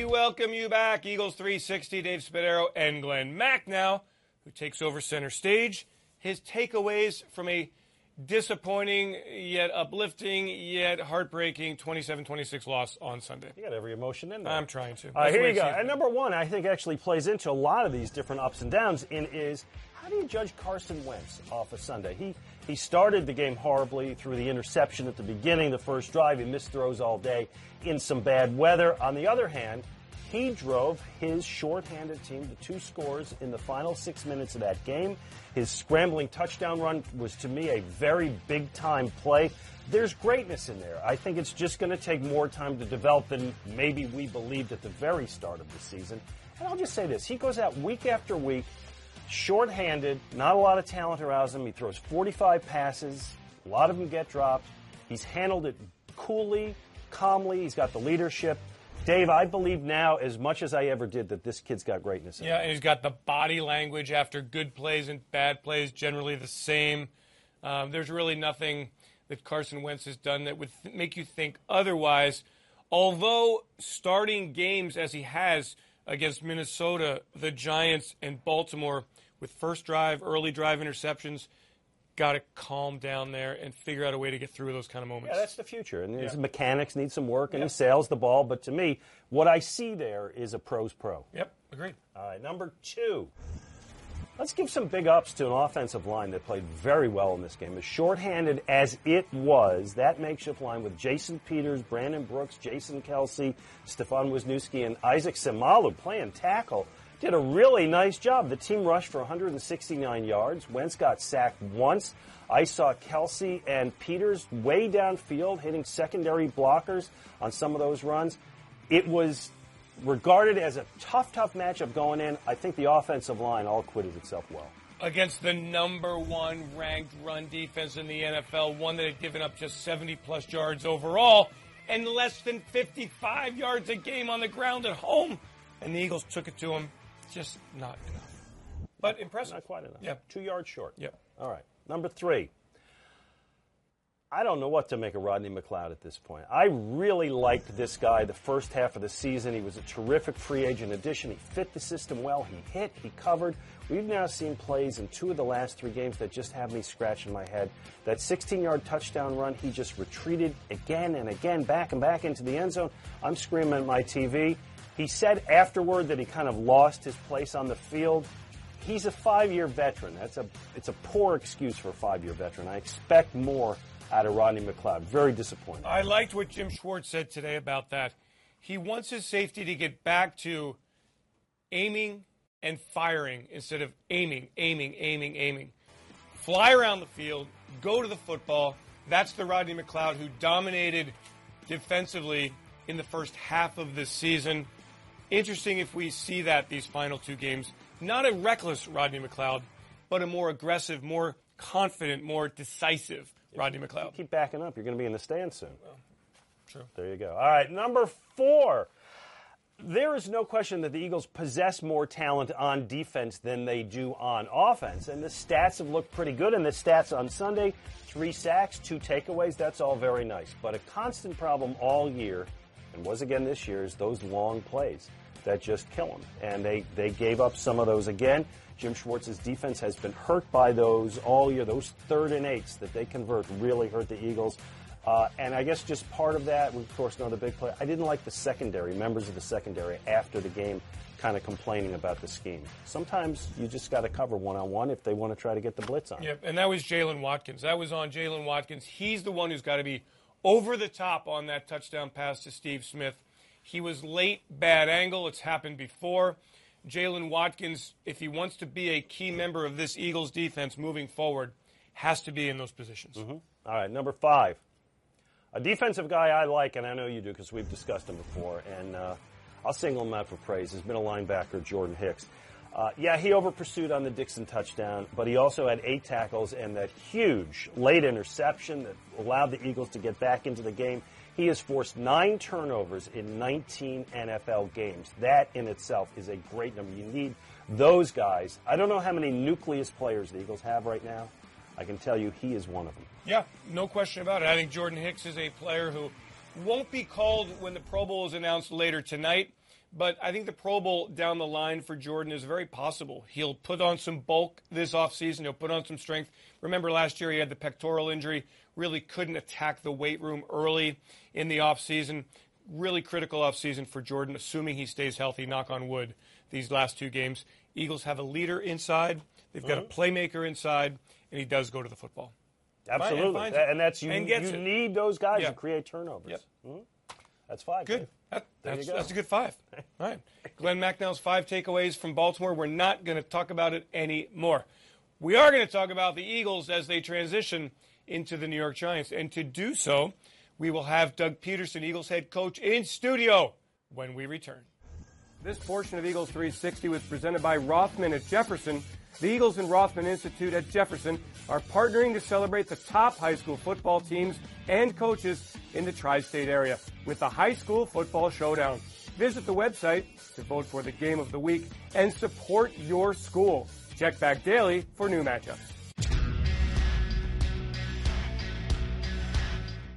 welcome you back. Eagles 360, Dave Spadaro and Glenn Mack now, who takes over center stage. His takeaways from a disappointing, yet uplifting, yet heartbreaking 27-26 loss on Sunday. You got every emotion in there. I'm trying to. Here you go. And number one, I think actually plays into a lot of these different ups and downs is how do you judge Carson Wentz off of Sunday? He started the game horribly through the interception at the beginning, the first drive. He missed throws all day in some bad weather. On the other hand, he drove his shorthanded team to 2 scores in the final 6 minutes of that game. His scrambling touchdown run was, to me, a very big-time play. There's greatness in there. I think it's just going to take more time to develop than maybe we believed at the very start of the season. And I'll just say this. He goes out week after week, shorthanded, not a lot of talent around him. He throws 45 passes. A lot of them get dropped. He's handled it coolly, calmly. He's got the leadership. Dave, I believe now as much as I ever did that this kid's got greatness in him. Yeah, and he's got the body language after good plays and bad plays, generally the same. There's really nothing that Carson Wentz has done that would make you think otherwise. Although starting games as he has against Minnesota, the Giants, and Baltimore with first drive, early drive interceptions, got to calm down there and figure out a way to get through those kind of moments. Yeah, that's the future. And his mechanics need some work, and he sails the ball. But to me, what I see there is a pro's pro. Yep, agreed. All right, number 2. Let's give some big ups to an offensive line that played very well in this game. As shorthanded as it was, that makeshift line with Jason Peters, Brandon Brooks, Jason Kelsey, Stefan Wisniewski, and Isaac Semalu playing tackle did a really nice job. The team rushed for 169 yards. Wentz got sacked once. I saw Kelsey and Peters way downfield hitting secondary blockers on some of those runs. It was regarded as a tough matchup going in. I think the offensive line all acquitted itself well. Against the number 1 ranked run defense in the NFL, one that had given up just 70-plus yards overall and less than 55 yards a game on the ground at home. And the Eagles took it to him. Just not enough. But impressive. Not quite enough. Yeah. 2 yards short. Yep. All right. Number 3. I don't know what to make of Rodney McLeod at this point. I really liked this guy the first half of the season. He was a terrific free agent addition. He fit the system well. He hit. He covered. We've now seen plays in 2 of the last 3 games that just have me scratching my head. That 16-yard touchdown run, he just retreated again and again, back and back into the end zone. I'm screaming at my TV. He said afterward that he kind of lost his place on the field. He's a 5-year veteran. It's a poor excuse for a 5-year veteran. I expect more out of Rodney McLeod. Very disappointing. I liked what Jim Schwartz said today about that. He wants his safety to get back to aiming and firing instead of aiming. Fly around the field, go to the football. That's the Rodney McLeod who dominated defensively in the first half of this season. Interesting if we see that these final 2 games. Not a reckless Rodney McLeod, but a more aggressive, more confident, more decisive Rodney McLeod. You keep backing up, you're going to be in the stands soon. Well, true. There you go. All right, number 4. There is no question that the Eagles possess more talent on defense than they do on offense. And the stats have looked pretty good. And the stats on Sunday, 3 sacks, 2 takeaways, that's all very nice. But a constant problem all year, and was again this year, is those long plays that just kill them. And they gave up some of those again. Jim Schwartz's defense has been hurt by those all year. Those 3rd and 8s that they convert really hurt the Eagles. And I guess just part of that, we of course know the big play. I didn't like the secondary, members of the secondary after the game kind of complaining about the scheme. Sometimes you just got to cover one-on-one if they want to try to get the blitz on. Yep, and that was Jalen Watkins. That was on Jalen Watkins. He's the one who's got to be over the top on that touchdown pass to Steve Smith. He was late, bad angle. It's happened before. Jalen Watkins, if he wants to be a key member of this Eagles defense moving forward, has to be in those positions. Mm-hmm. All right, number 5. A defensive guy I like, and I know you do because we've discussed him before, and I'll single him out for praise, has been a linebacker, Jordan Hicks. He over-pursued on the Dixon touchdown, but he also had 8 tackles and that huge late interception that allowed the Eagles to get back into the game. He has forced 9 turnovers in 19 NFL games. That in itself is a great number. You need those guys. I don't know how many nucleus players the Eagles have right now. I can tell you he is one of them. Yeah, no question about it. I think Jordan Hicks is a player who won't be called when the Pro Bowl is announced later tonight, But I think the Pro Bowl down the line for Jordan is very possible. He'll put on some bulk this offseason. He'll put on some strength. Remember last year he had the pectoral injury, really couldn't attack the weight room early in the offseason. Really critical offseason for Jordan, assuming he stays healthy, knock on wood, these last 2 games. Eagles have a leader inside. They've got a playmaker inside, and he does go to the football. Absolutely. And that's you need those guys to create turnovers. Yep. That's 5. Good. That's a good 5. All right. Glenn Macnell's 5 takeaways from Baltimore. We're not going to talk about it anymore. We are going to talk about the Eagles as they transition into the New York Giants. And to do so, we will have Doug Peterson, Eagles head coach, in studio when we return. This portion of Eagles 360 was presented by Rothman at Jefferson. The Eagles and Rothman Institute at Jefferson are partnering to celebrate the top high school football teams and coaches in the tri-state area with the High School Football Showdown. Visit the website to vote for the game of the week and support your school. Check back daily for new matchups.